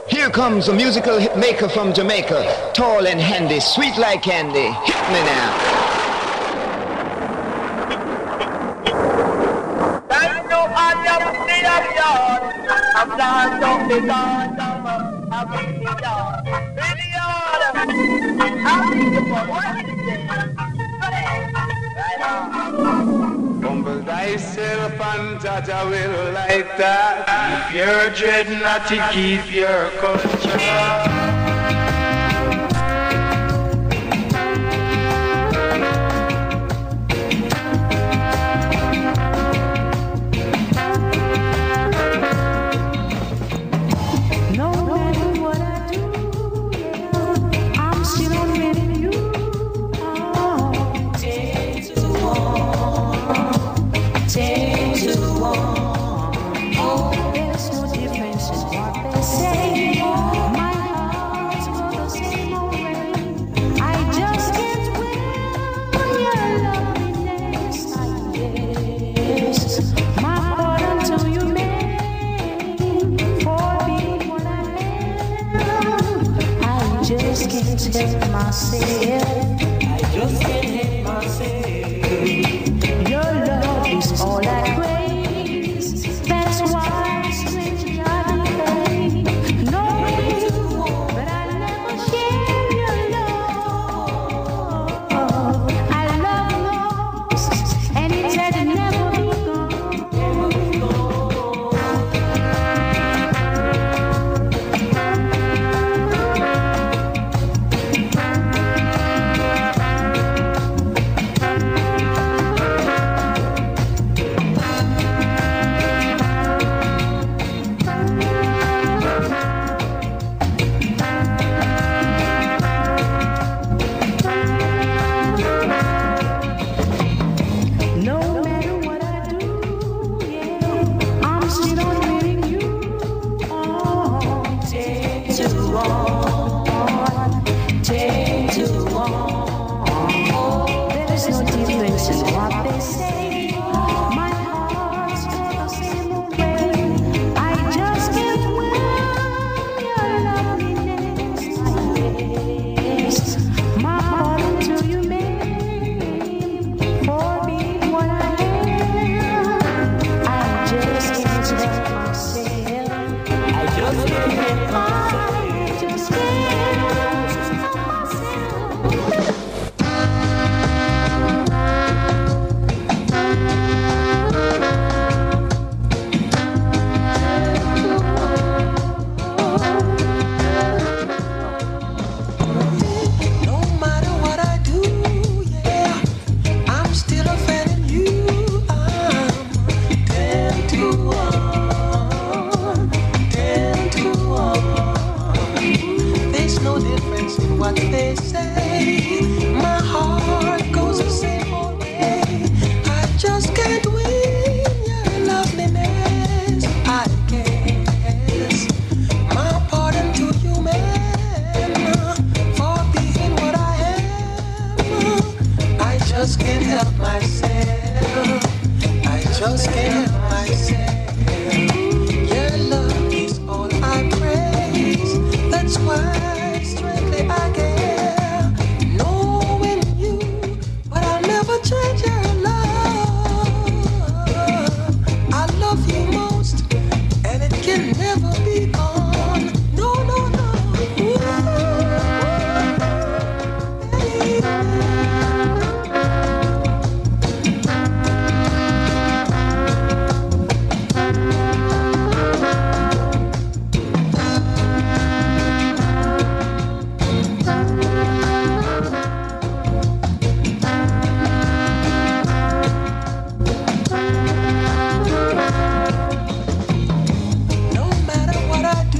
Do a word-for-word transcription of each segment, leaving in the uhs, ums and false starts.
Here comes a musical hit maker from Jamaica, tall and handy, sweet like candy. Hit me now. I'm not on the dawn, I'm in the dawn, in the dawn. I'm in the dawn, what is it? Right on. Humble thyself and Jaja will like that. Keep your dread not to keep your culture. Take myself, I just can't help myself. Your love is all I praise. That's why strangely I behave, knowing that I never share your love. I love lost, and it had never been gone. No matter what I do.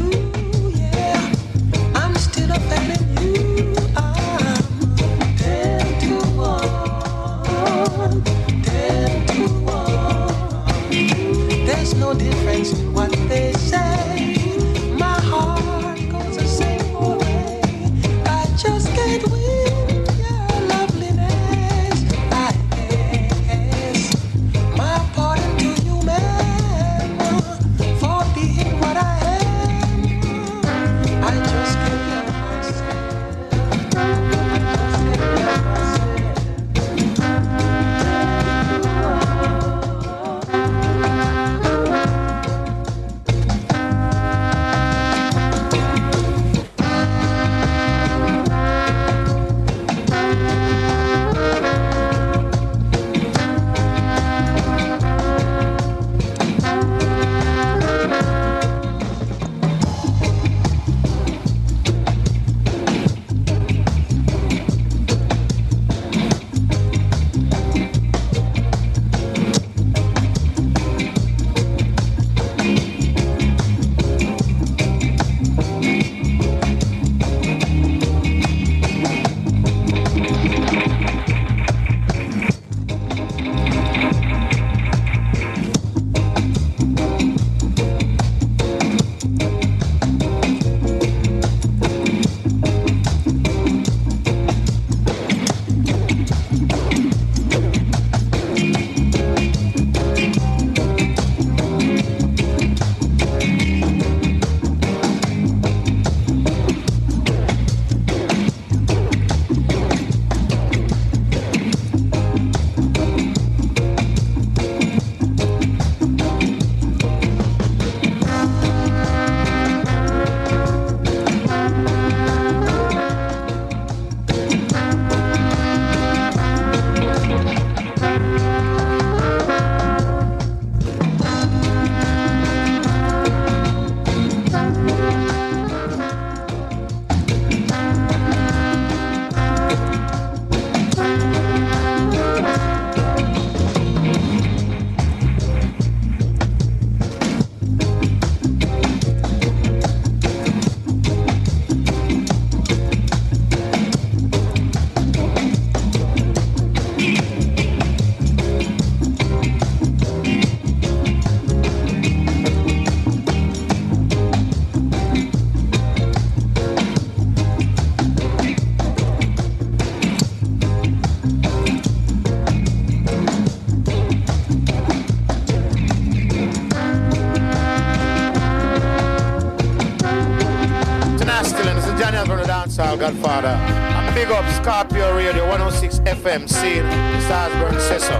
dancehall godfather. And big up Scorpio Radio one oh six F M scene, Salzburg says so.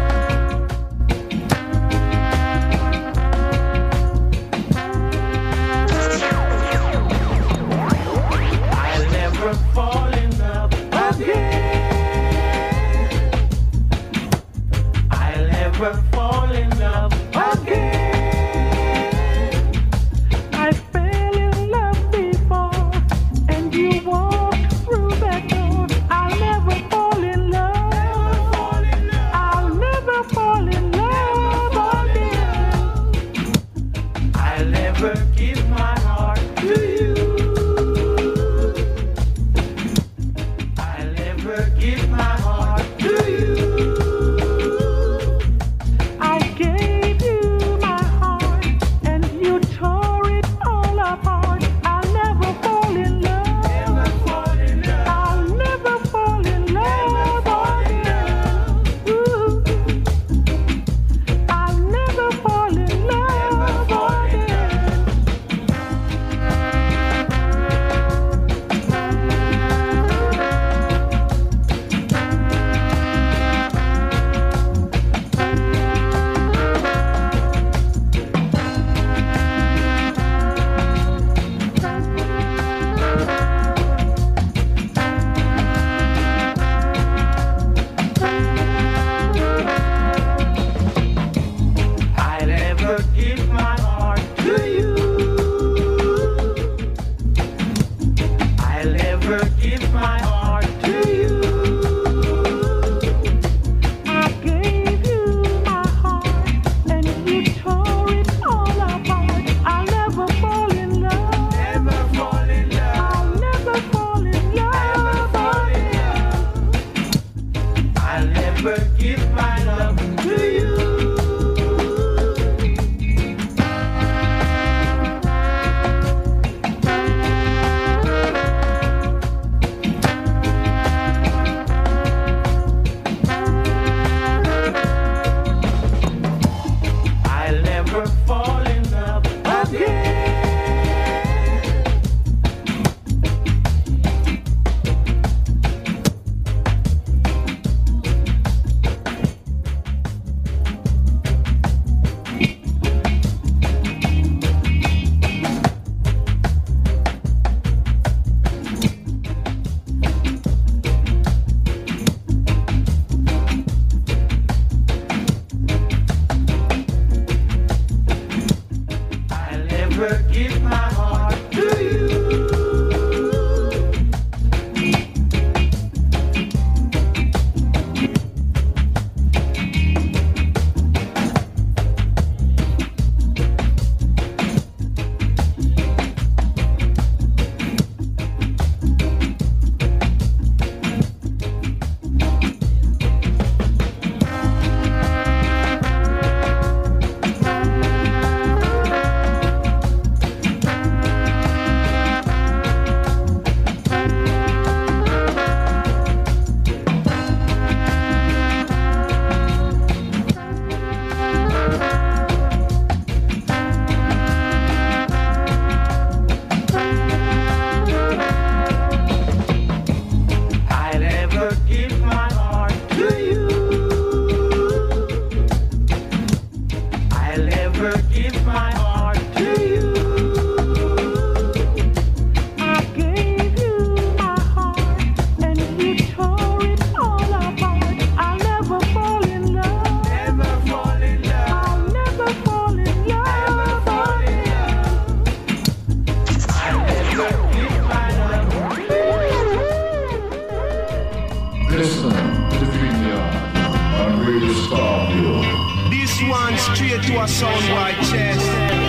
I'll never fall in love again. I'll never fall in love again. I fell in love before, and you walked through that door. I'll never fall in love. I'll never fall in love again. I'll never give my heart to you. I'll never give my heart to you. I gave you my heart, and you tore it all apart. I'll never fall in love. I'll never fall in love again. Ooh. I'll never fall in love again. I'll never give my heart to you. I'll never give my heart to you. I gave you my heart, and you tore it all apart. I'll never fall in love. Never fall in love. I'll never fall in love again. I'll never give my love to you. I'll never fall in love again. I'll never give my heart to you. I'll never give my heart to you. I'll never give my heart to you. I gave you my heart, and you tore it all apart. I'll never fall in love. Never fall in love. I'll never fall in love again. I'll never give my love to you. Listen to the vineyard on Radio Starville. This one straight to a soundboy chest.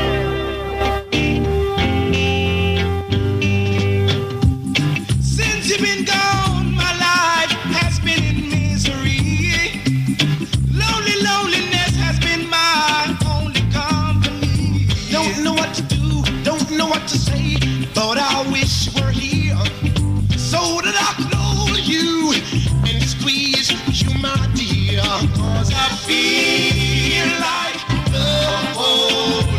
Since you've been gone, my life has been in misery. Lonely loneliness has been my only company. Don't know what to do, don't know what to say. Thought I wish you were here, so that I could hold you and squeeze you, my dear. Cause I feel like the whole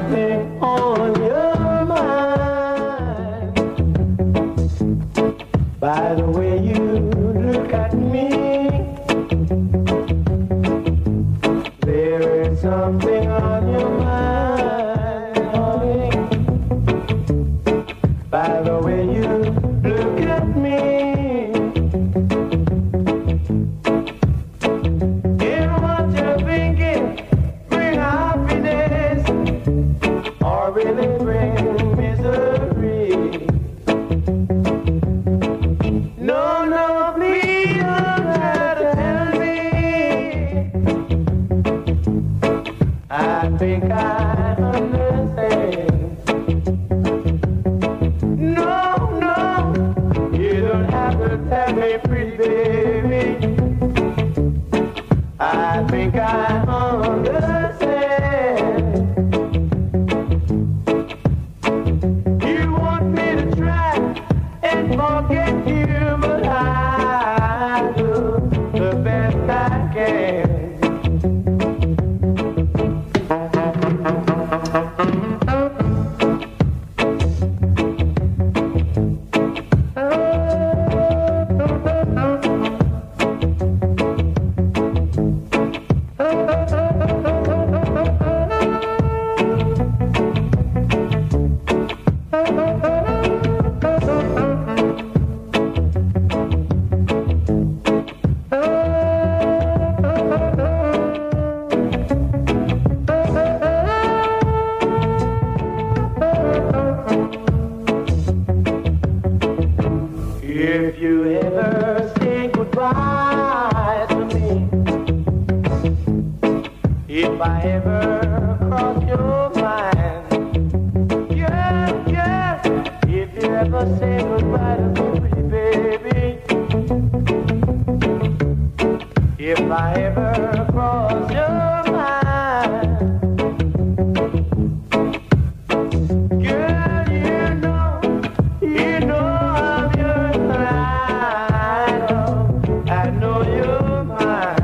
something on your mind. By the way you look at me, there is something on your mind, honey. By the way you look at me, if what you're thinking bring happiness or really bring misery. No, no, please don't try to tell me. I think I understand. No, no, you don't have to tell me, pretty baby. I think I understand. You want me to try and forget you, but I do the best I can. If you ever say goodbye to me, if I ever cross your mind, yeah, yeah, if you ever say goodbye to me, baby, if I ever cross your mind, girl, you know, you know I'm yours, I know you're mine.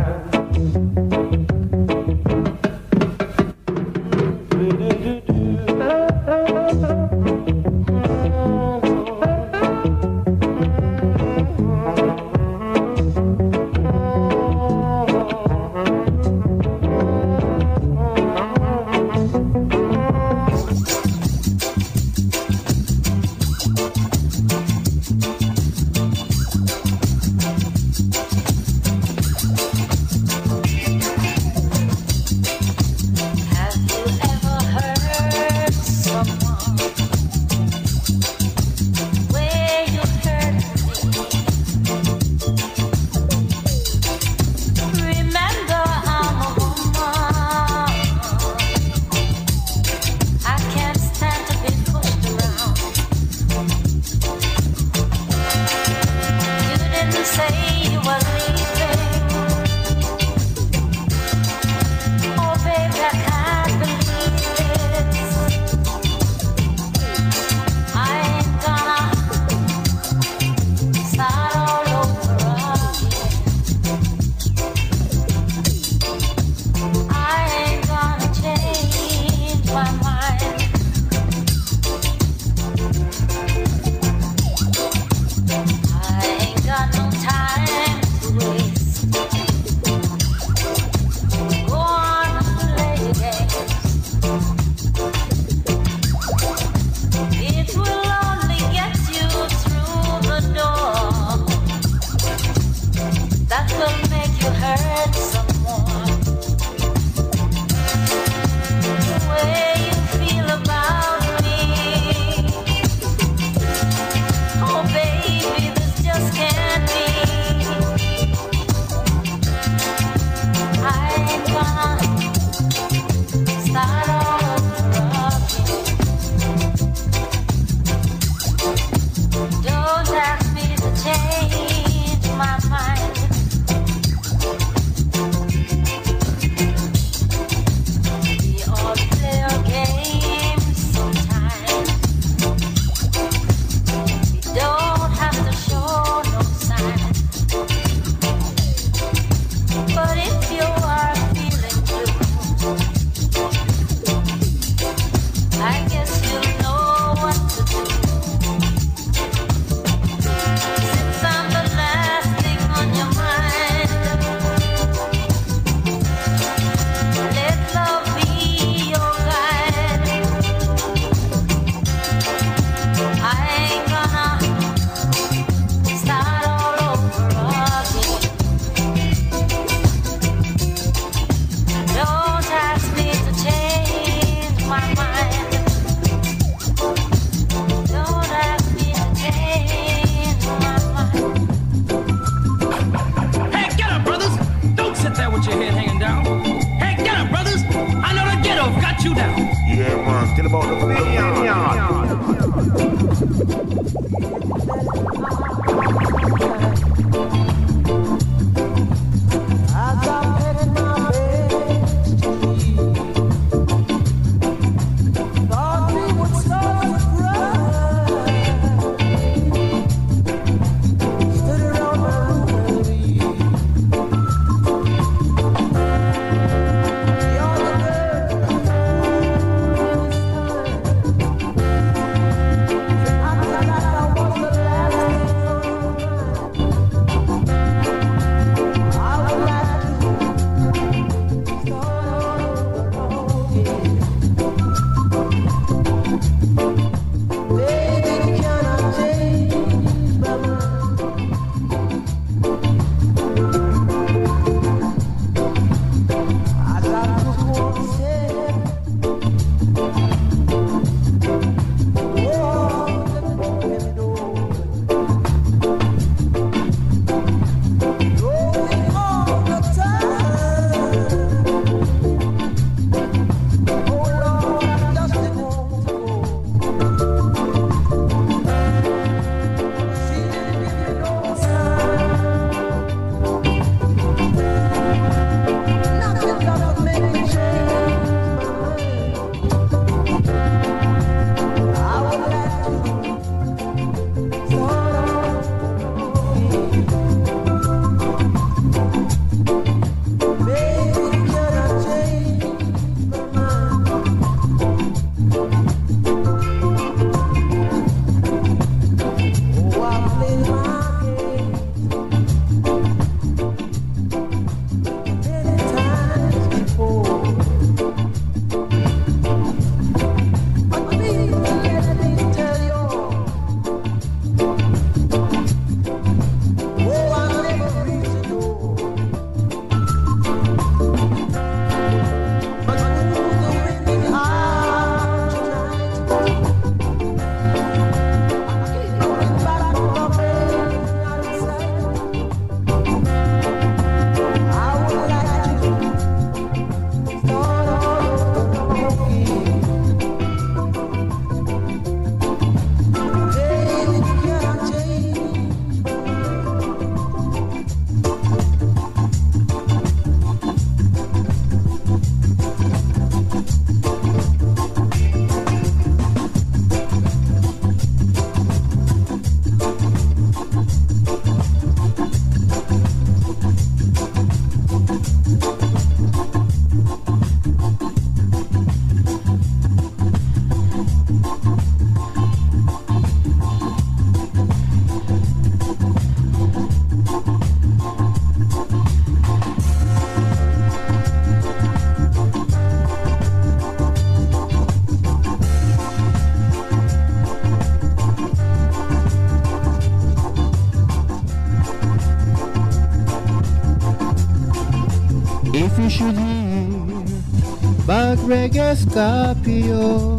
you should hear about Reggae Scorpio.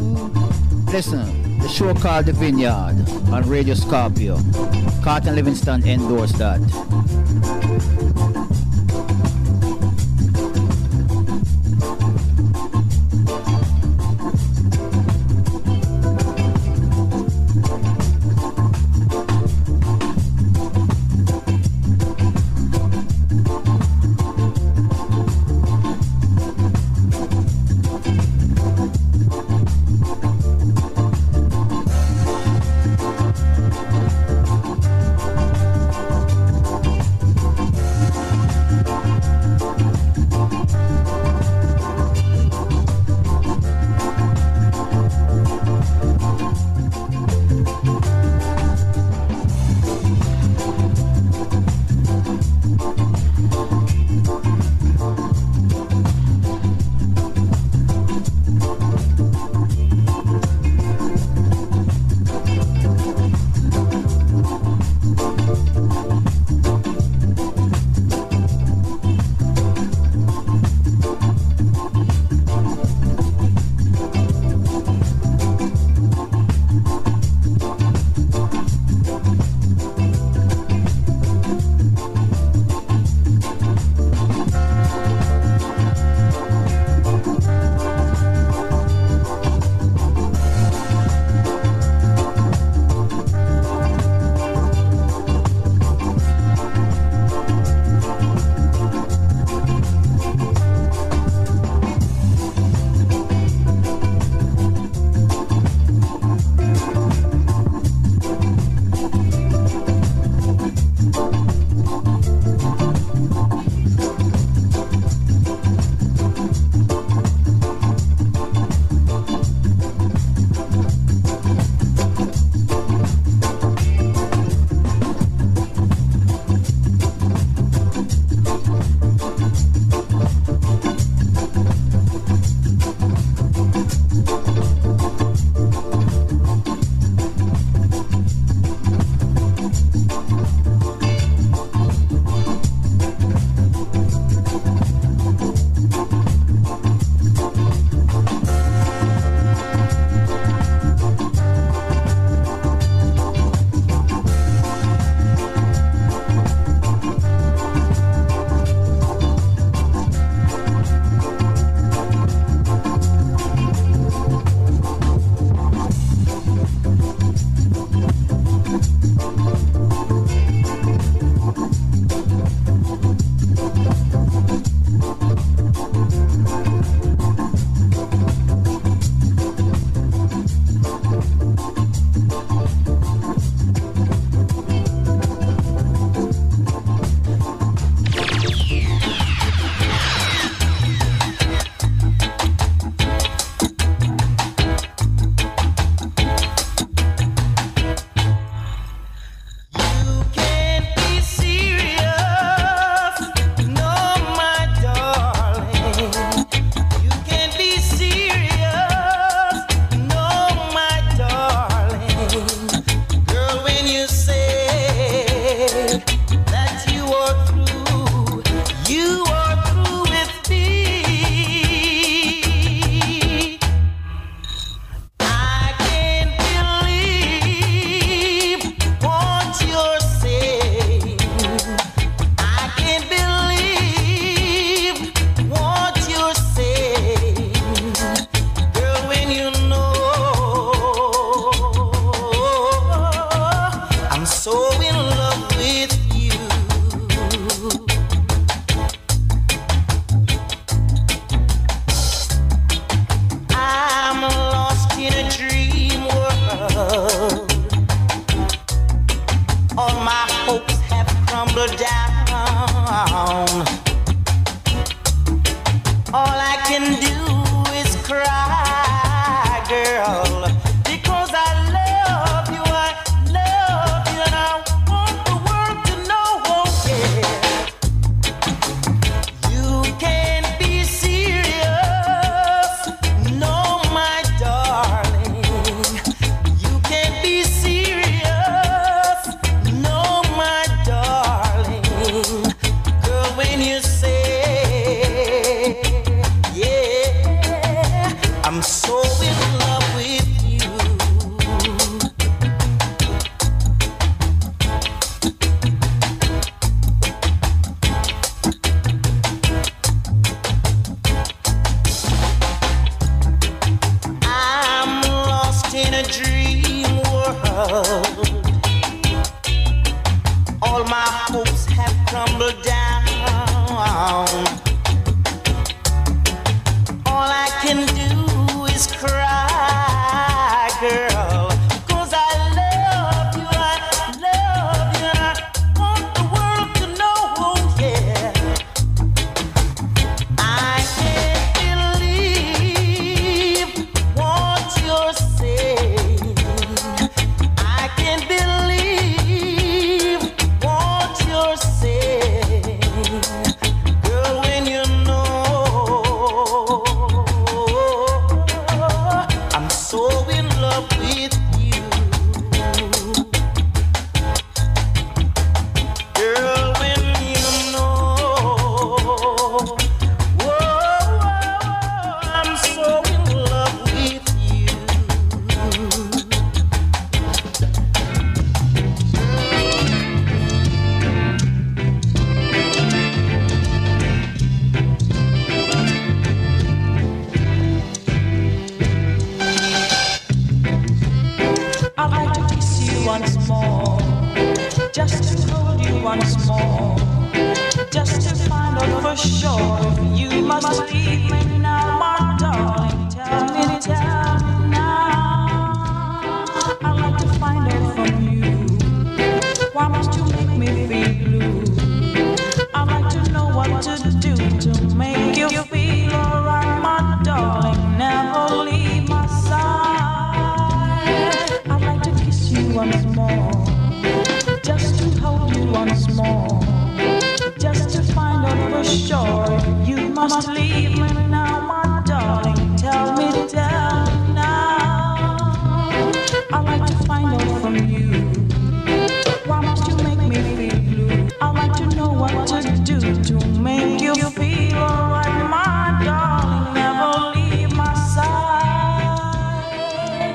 Listen, the show called The Vineyard on Radio Scorpio. Carlton Livingston endorsed that. When you say can do is cry, girl, 'cause I love you, I love you, and I want the world to know, yeah. I can't believe what you're saying. I can't believe what you're saying. Girl, when you know I'm so in love with you. Girl, when you know I'm so in love with you. I'd like to kiss you once more, just to hold you once more, just to find out for sure if you must leave me now, my darling. Tell me, tell me now. I'd like to find out from you, why must you make me feel blue? I'd like to know what to do to make you feel alright, my darling. Never leave my side. I'd like to kiss you once more, just to hold you once more, just to find out for sure if you must leave me now, my darling. Tell me, tell me now. I'd like to find out from you, why must you make me feel blue? I'd like to know what to do to make you feel alright, my darling. Never leave my side.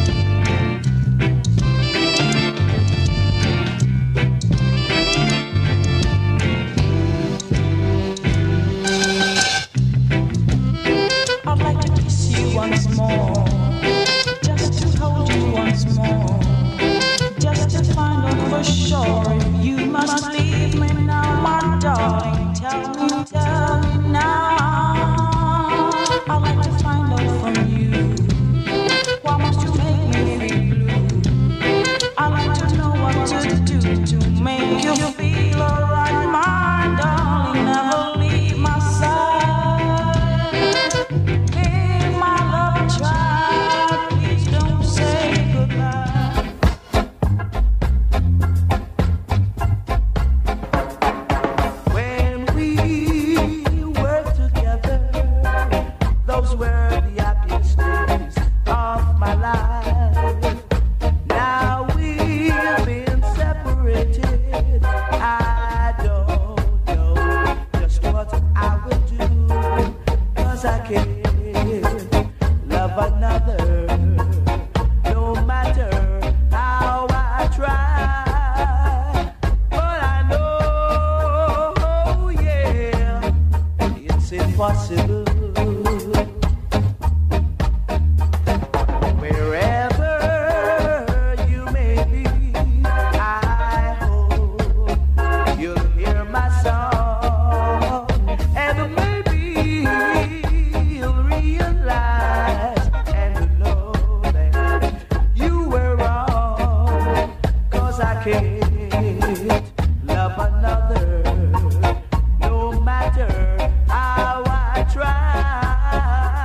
I'd like to kiss you once more, just to hold you once more, just to find out for sure if you must leave me now, my darling. Tell me, tell me now. I'd like to find out from you, why must you make me feel blue? I'd like to know what to do to make you feel alright, my darling. Never leave my side. Hear my love try, please don't say goodbye. When we were together, those were the happiest days of my life. Now we've been separated. I don't know just what I will do, 'cause I can't love another, no matter how I try. But I know, yeah, it's impossible. Wherever you may be, I hope you'll hear my song, and maybe you'll realize and know that you were wrong, 'cause I can't love another, no matter how I try.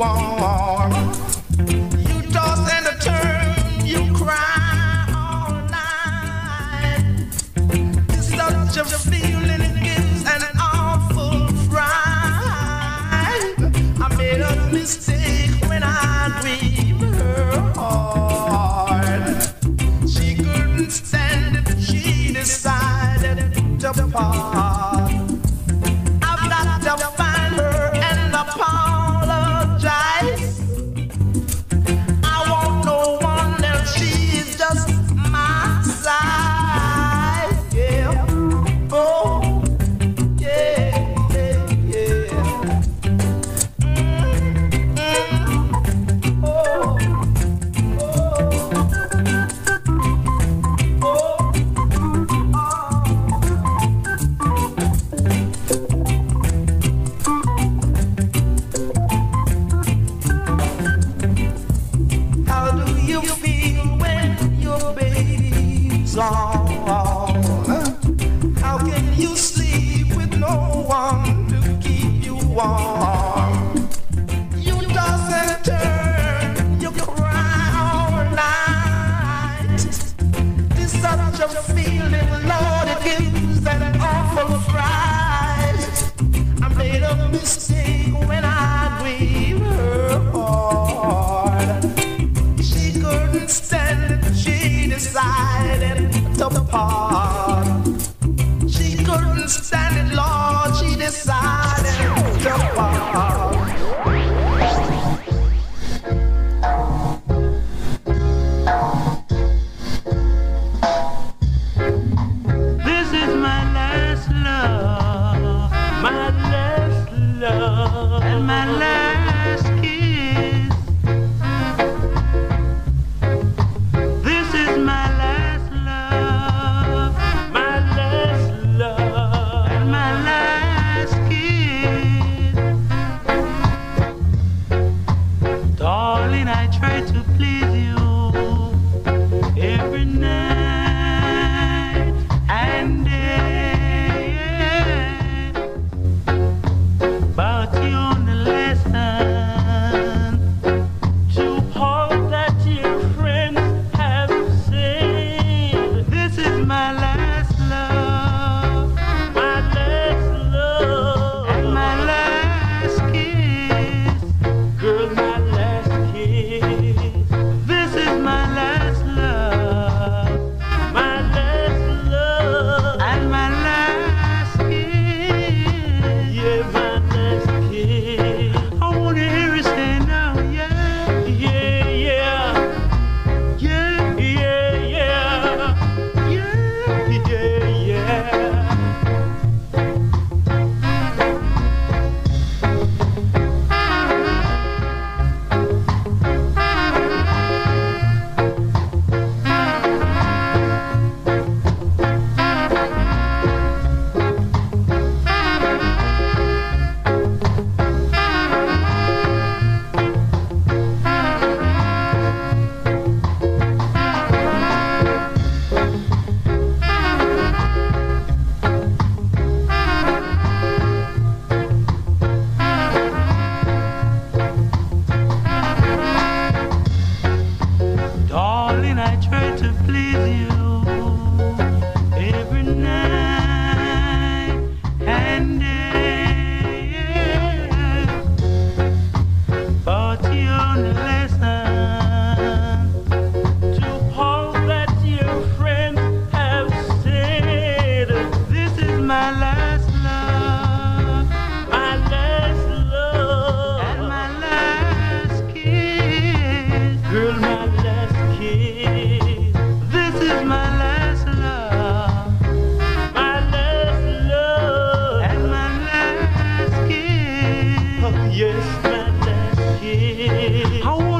warm. You toss and a turn, you cry all night. It's such a feeling, it gives an awful fright. I made a mistake when I grieved her heart. She couldn't stand it, she decided to part. I've got to find her and apologize. I want no one else, she's just my side. Yeah, oh, yeah, yeah, yeah. Mm, mm, oh, oh, oh. How do you feel when your baby's gone? How can you sleep with no one to keep you warm? You toss and turn, you cry all night. It's such a feeling, Lord, it gives an awful fright. I made a mistake when I grieved her heart. She couldn't stand it, she decided to part. She couldn't stand it, Lord, she decided to part. This is my last love, my last love, and my last kiss. This is my last love, my last love, and my last kiss. Darling, I try to please you every night and day, but you only listen to all that your friends have said. This is my last love, my last love, and my last kiss. Girl, my last kiss. This is my last love, my last love, and my last kiss. Yeah, my last kiss. I wanna hear you say now, yeah, yeah, yeah, yeah, yeah, yeah, yeah, yeah, yeah. Darling, I try to please you every night and day, but you only listen to all that your friends have said. This is my last love, my last love, and my last kiss. Girl, my last kiss. This is my last love, my last love, and my last kiss. Oh, yes, my last kiss. I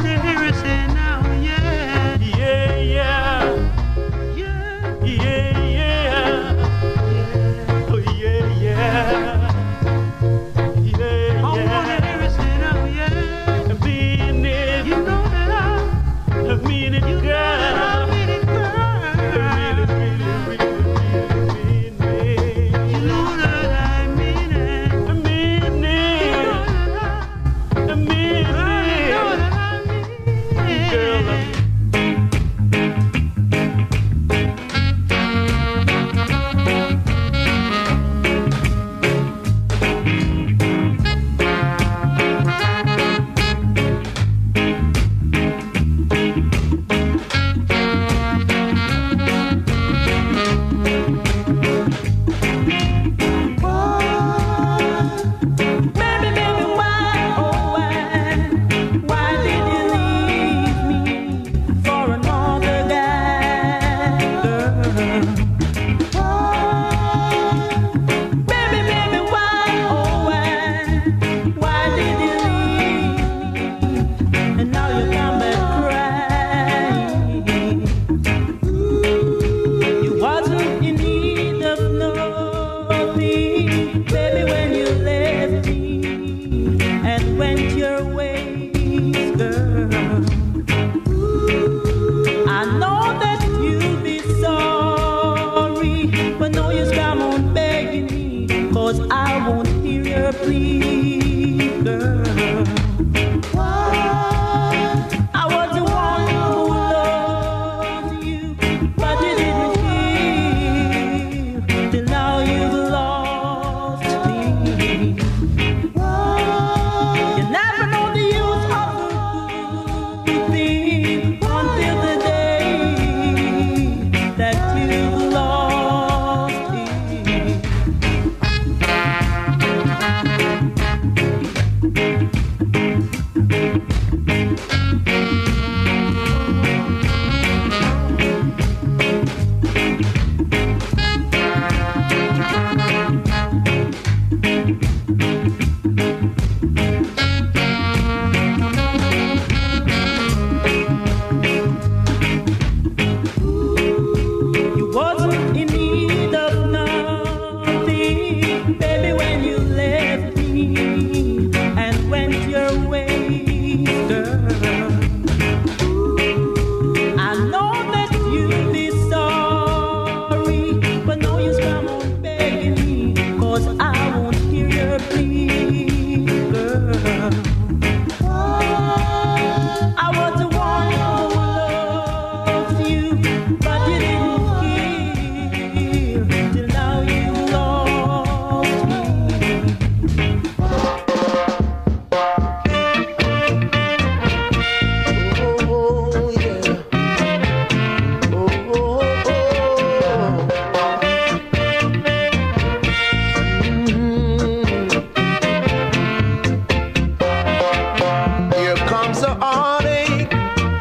comes a heartache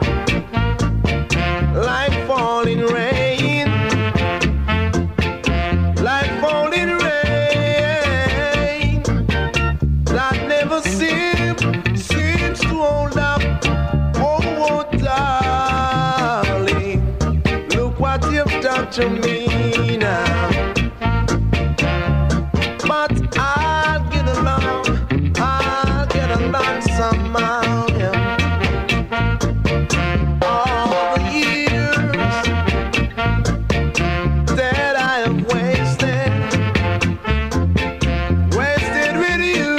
like falling rain, like falling rain that never seems seems to hold up. Oh, oh, darling, look what you've done to me now. But I'll get along, I'll get along somehow. Yeah. All the years that I have wasted, wasted with you,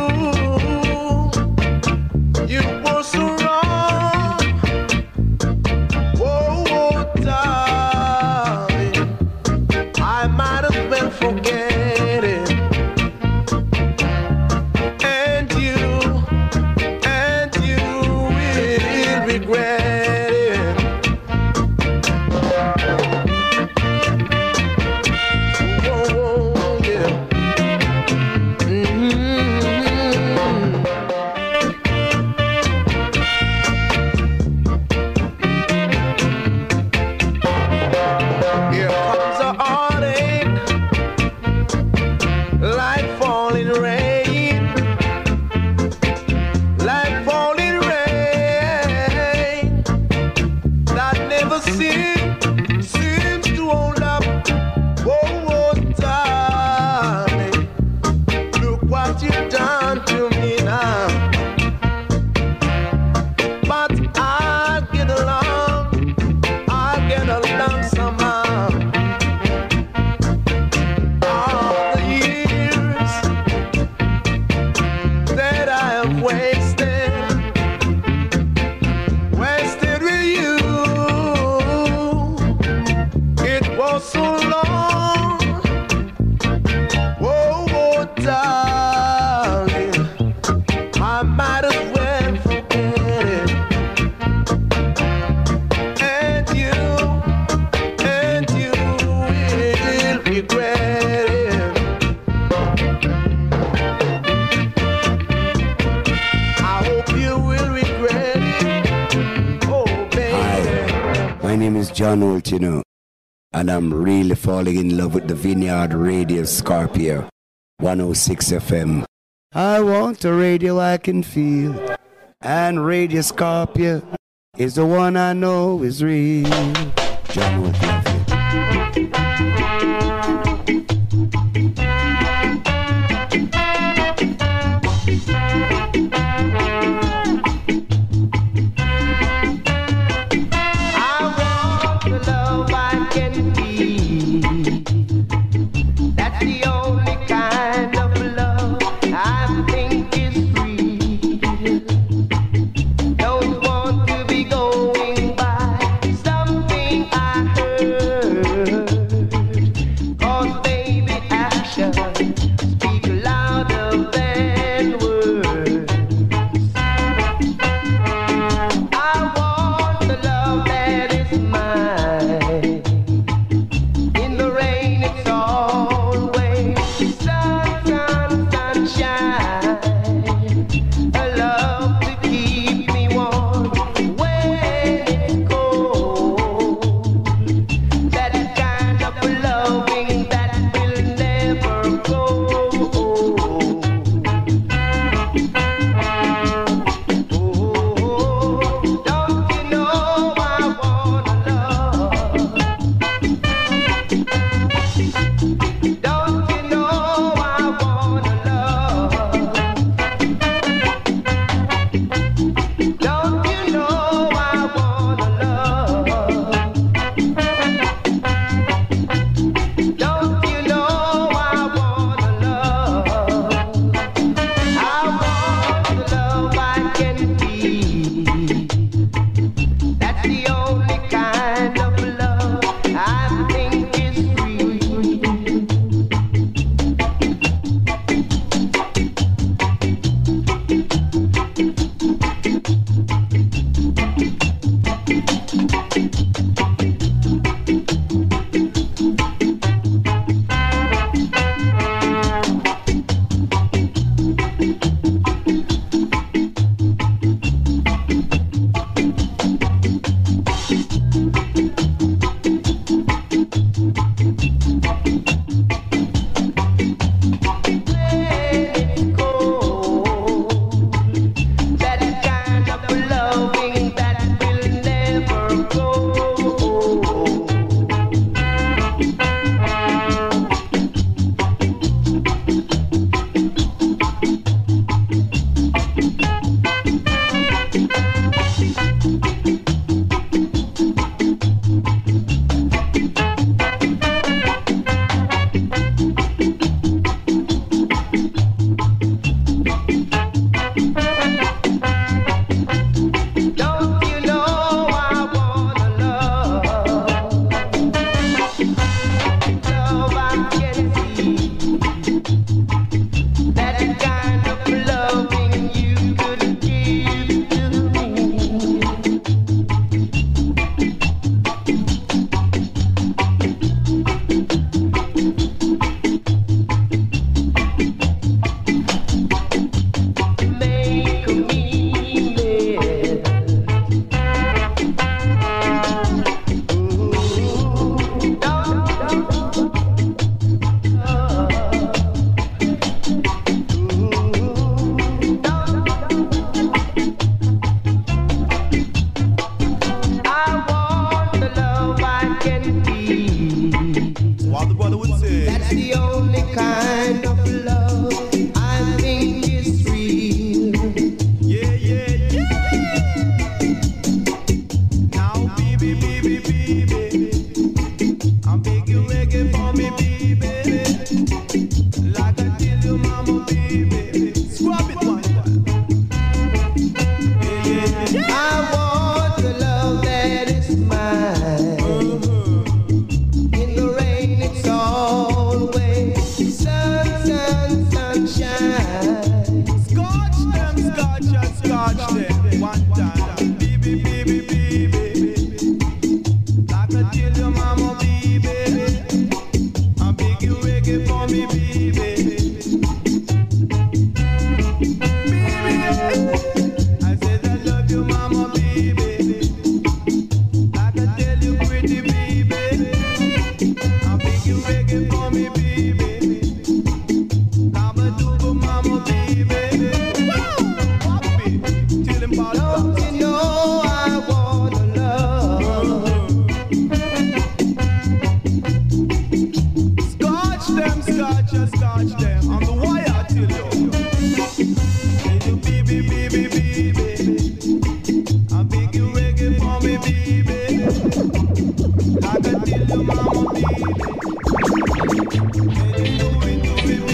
you were so wrong. Oh, oh, darling, I might as well forget it. And you, and you will regret it. Oh, oh, yeah. Mm-hmm. Here comes a heartache like falling rain, like falling rain that never seems seems to hold up. Oh, oh, darling, look what you've done to me now. But I'll get along, I'll get along somehow. All the years that I have wasted, wasted with you, it was so long. Oh, oh, darling, I might as well forget it. And you, and you will regret it. I hope you will regret it. Oh, baby. Hi, my name is John Holt, you know, and I'm really falling in love with the Vineyard Radio Scorpio, one oh six F M. I want a radio I can feel, and Radio Scorpio is the one I know is real. John Holt, love you. I want the love I can feel. That's the only kind of love I think is real. Don't want to be going by something I heard. 'Cause baby, action speak louder than words. I want the love that is mine. In the rain, it's always sun, sun, sunshine. A love to keep me warm when it's cold. That kind of loving that will never go. Don't you know I wanna love? Don't you know I wanna love? Don't you know I wanna love? Don't you know I wanna love? I want the love I can feel. That's the only kind of love I think is real. I want the love that is mine. In the rain, it's always sun, sun, sunshine. Scotch them, scotch and scotch them. One time, baby, baby, baby. Like I tell your mama, baby. I'm big you reggae for me, baby. I said I love you, mama, baby. Like I tell you, pretty baby. I'm big you reggae for me, baby. Lama do mama, baby. Poppy, tell him about Don't you know I wanna love? Scotch them, scotch and scotch them. On the wire, till you. Little baby, baby, baby. I'm big you reggae for me, baby. Like I tell you, mama, baby. Hey, do it, do it,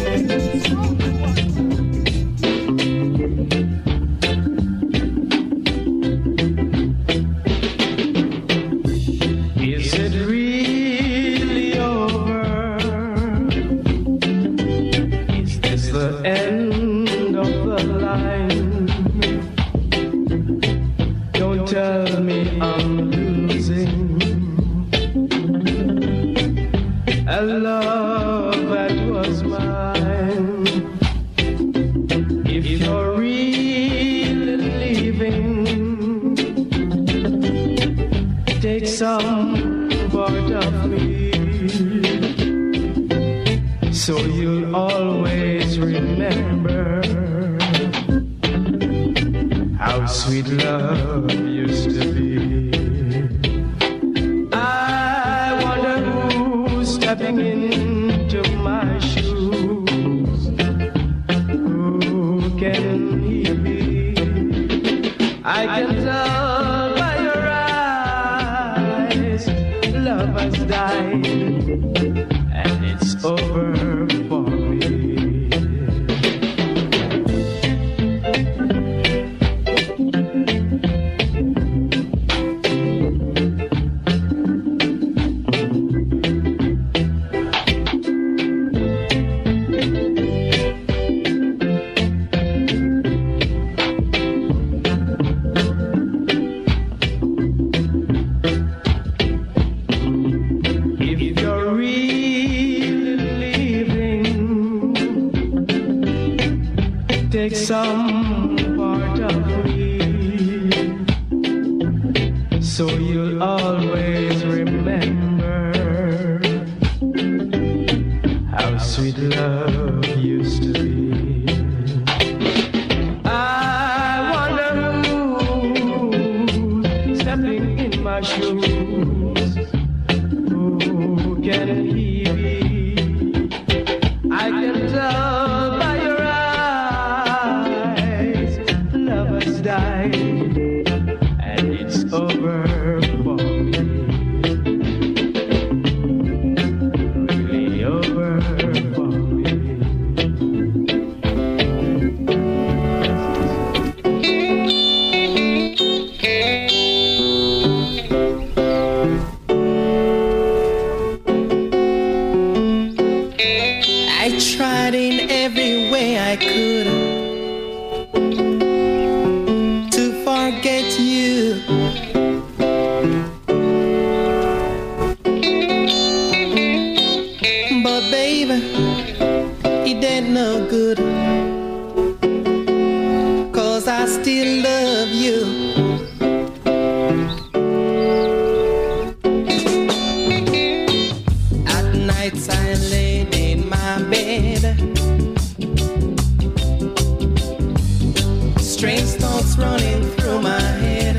Is it really over? Is this the end of the line? Don't tell me I'm losing a love that was mine. If you're really leaving, take some part of me, so you'll always remember how sweet love used to be. I wonder who's stepping into my shoes. Who can he be? I can tell by your eyes, love has died, and it's over for me. If you're really leaving, take some part of me, so you'll always remember how sweet love used to be. I wonder who's stepping in my shoes. Who can he be? I can tell by your eyes, love has died, and it's over for me. Really over for me. I tried in every way I could to forget you. But baby, it ain't no good, 'cause I still love you. At nights I laid in my bed, strange thoughts running through my head.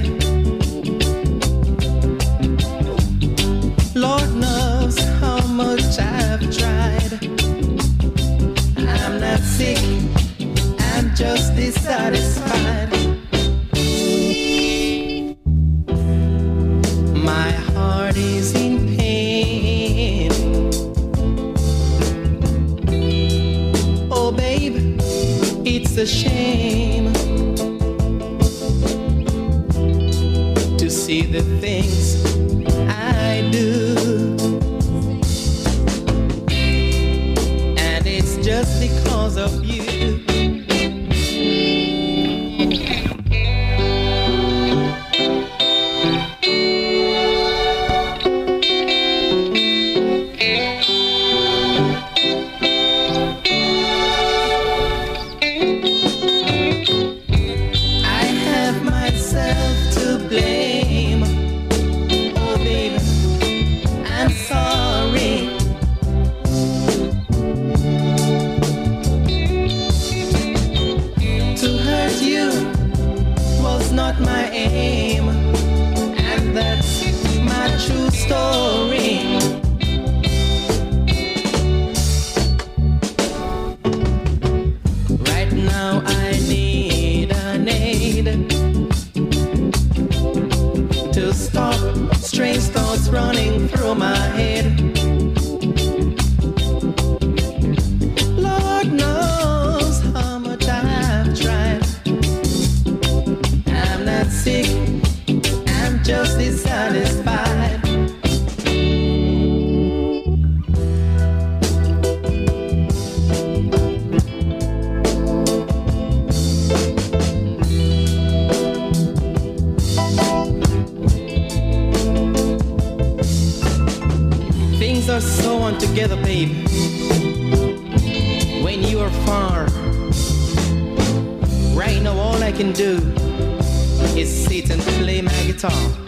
Lord knows how much I've tried. I'm not sick, I'm just dissatisfied. My heart is in pain. Oh baby, it's a shame. see the things I do. And it's just because of you. Running through my head. Lord knows how much I've tried. I'm not sick, I'm just dissatisfied. Are so on together, baby. When you are far, right now all I can do is sit and play my guitar.